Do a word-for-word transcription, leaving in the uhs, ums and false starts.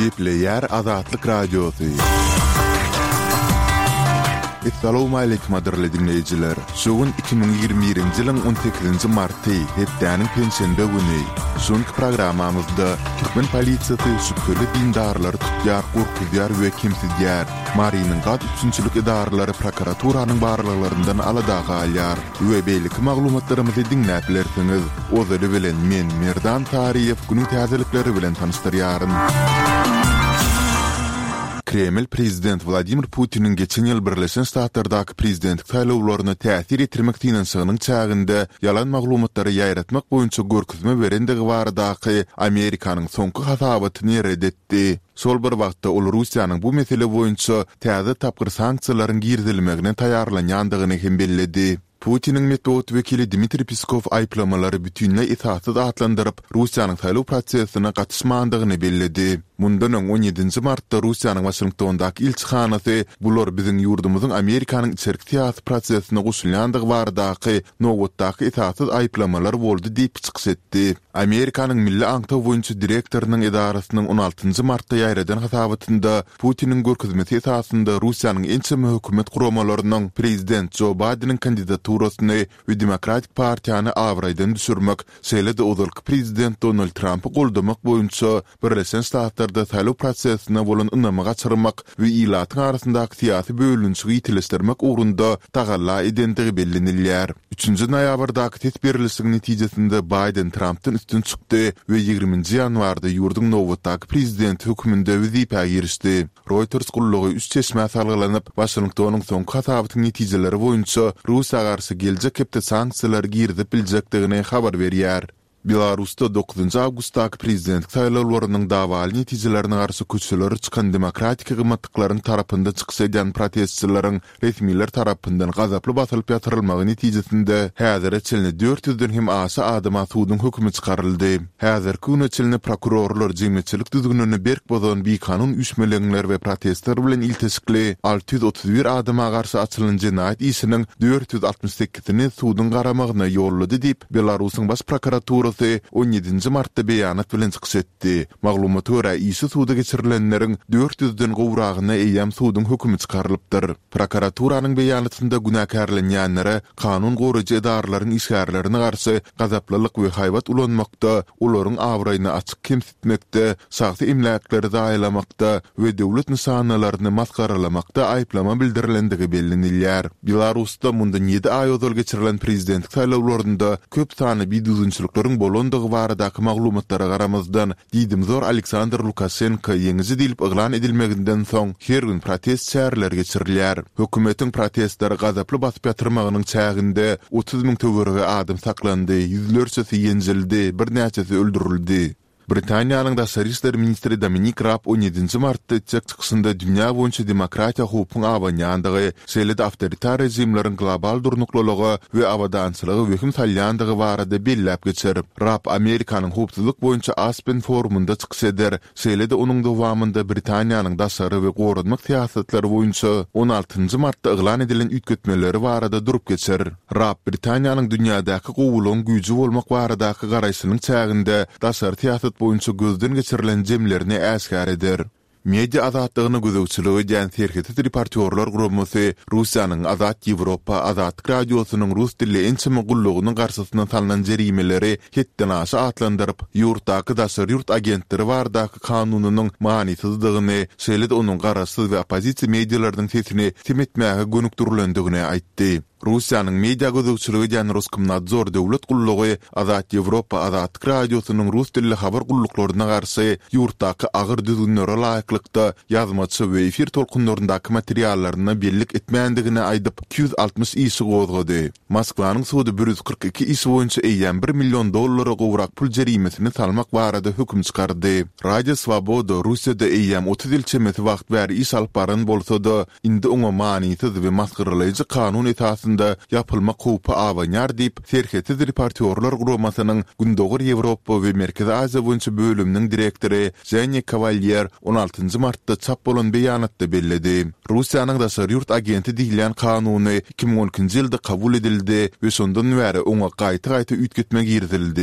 Gepleyer Azatlyk Radiosu. Assalamu alaykum adirli dinleyijiler. Şugun iki bin ýygrimi birinji ýylyň on sekizinji marty, hepdäniň pensiýende güni. Şonky programamyzda Türkmen polisiýasy şüpheli dindarlary tutýar, gurkudýar we kimsizýär. Marynyň gad üçünçilik idaralary prokuraturynyň barlyklyryndan aladagy alýar. We beýleki maglumatlarymyzy dinläp bilersiňiz. Ozary bilen men Merdan Tariýew günüň täzelikleri bilen tanıştyrýaryn. Kreml prezident Vladimir Putin'in geçen yıl Birleşen Ştatlardaky prezidentlik saýlawlaryna täsir etdirmek diýençiginiň çäginde yalan maglumatları ýaýratmak boýunça görkezme berendigi baradaky Amerikanyň soňky hasabatyny reddetdi. Sol bir wagtda ol Russiýanyň bu mesele boýunça täze tapgyr sanksiýalaryň girdilmegine taýýarlanýandygyny hem belledi. Putin'in metod vekili Dmitri Peskov aýplamalary bütünle itaatsyz atlandyryp Russiýanyň saýlaw prosesine gatnaşmandygyny belledi. Mundan on ýedinji martda Russiýanyň Washingtondaky elçixanasy bular biziň ýurdumyzyň Amerikanyň içerik siýasy prosesine goşulýandygy baradaky nowatdaky itaatsyz aýplamalar boldy diýip çykyş etdi. Amerikanyň milli aňtaw boýunça direktorynyň idarasynyň on altynjy martda ýaýradan hasabatynda Putiniň görkezmesi esasında Russiýanyň ençeme hökümet guramalarynyň prezident Joe Biden'in kandidaturasyny we Demokratik partiýany awraýdan düşürmek, şeýle-de ozalky prezident Donald Trumpy goldamak boýunça Birleşen Ştatlar da saýlaw prosesine bolan ynama gaçyrmak we ilatyň arasyndaky siýasy bölünçigi ýitilişdirmek ugrunda tagalla edendigi bellenilýär. üçünçi noýabrdaky tesbirlisliň netijesinde Biden Trump'tan üstün çykdy we ýygrimiňji ýanwarda ýurdun nowatdaky prezident höküminde wezipä girişdi. Reuters gullugy üç çeşme salgylanyp Washingtonyň soňky hasabatyň netijeleri boýunça Russiýa garşy geljek hepde sanksiýalar girdip biljakdigini habar berýär. Belarusda dokuzunçy awgustdaky prezidentlik saýlawlarynyň dawaly netijelerini garşy köçeleri çykan demokratik gymmatlyklaryň tarapynda çykyş eden protestçilerin resmiler tarapyndan gazaply basylyp ýatyrylmagy netijesinde häzir çelni dört yüzden hem aşa adama suwdyň hökümi çykaryldy. Häzir güne çelni prokurorlar jemgyýetçilik düzgünlüğüni berk bolan bir kanun üsmeleňler we protestler bilen iltisikli alty yüz otuz bir adama garşy açylan jenaýat işiniň dört yüz altmış sekizini suwdyň garamagyna ýollady diýip Belarusyň baş prokuraturasy on ýedinji martda beýanat bilen çykyş etdi. Maglumat görä işi suwda geçirilenleriň dört yüzden gowragyna eýam suwdyň hökümi çykarylypdyr. Prokuraturaryň beýanatynda günäkärlenýänlere kanun goraýjy edarlaryň işgärlerini garşy gazaplylyk we haýbat ulanmakda, olaryň awraýyny açyk kemsitmekde, şahsy emlakları daýlamakda we döwlet nişanalaryny maskaralamakda aýplama bildirilendigi bellenilýär. Belarusda mundan ýedi aý ozal geçirilen prezidentlik saýlawlarynda köp sany biduýunçylyklaryň bolondygy baradaky maglumatlara garamazdan diýdimzor Aleksandr Lukashenko ýeňizi diýip eglan edilmeginden soň her gün protest şäherler geçirilýär. Hökümetiň protestleri gazaply basyp ýatyrmagynyň çäginde otuz miň töwerege adam saklandy, ýüzlerçesi ýenjildi, birnäçesi öldürildi. Britaniýanyň daşary işler ministri Dominic Raab on ýedinji martda çykysynda dünýä boýunça demokratiýa hukukyň awanýandygy, şeýle-de awtoritar rejimleriň global durnuklylygy we awadançylygy wehim salýandygy barada belläp geçirip, Raab Amerikanyň hukukçylyk boýunça Aspen forumunda çykyş eder, şeýle-de onuň dowamında Britaniýanyň daşary we goranmak siýasatlary boýunça on altynjy martda eglan edilen üýtgetmeleri barada durup geçer. Raab Britaniýanyň dünýädäki gowulan güýji bolmak baradaky garaýşynyň çäginde daşary siýasat boýunça gözden geçirilen jemlerini äskär eder. Media azatlygyny gözegçiligi diýen serheti reportyorlar guramasy Russiýanyň Azat Ýewropa Azatlyk radiosynyň rus dilli ençeme gullugynyň garşysyna salynan jerimeleri hetden aşy atlandyryp, ýurtdaky daşary ýurt agentleri bardaky kanunynyň manysyzdygyny, şeýle-de onuň garaşsyz we opozisiýa medialarynyň sesini temetmäge gönükdirilendigini aýtdy. Russiýanyň media gözegçiligi diýen Roskomnadzor döwlet gullugy Azat Ýewropa Azatlyk radiosynyň rus dilli habar gulluklaryna garşy ýurtdaky agyr düzgünlere laýyklykda ýazmaçy we efir tolkunlaryndaky materiallaryny bellik etmändigini aýdyp iki yüz altmış işi gozgady. Moskwanyň suwdy bir yüz kırk iki iş boýunça eýen bir million dollara gowrak pul jerimesini salmak barada höküm çykardy. Radio Svoboda Russiýada eýen otuz ýyl çemeti wagt bäri iş alyp baran bolsa-da indi oňa manysyz we maskaralaýjy kanun esasında yapılmak hukukı awanýar diýip serheti reportyorlar guramasynyň Gündoğur Ýewropa we Merkezi Aziýa boýunça bölüminiň direktori Zhenya Kavalyer on altynjy martda çap bolan beýanatda belledi. Russiýanyň daşary ýurt agenti diýilen kanuny iki bin on ikinji ýylda kabul edildi we şondan bäri oňa gaýta-gaýta üýtgetme girdildi.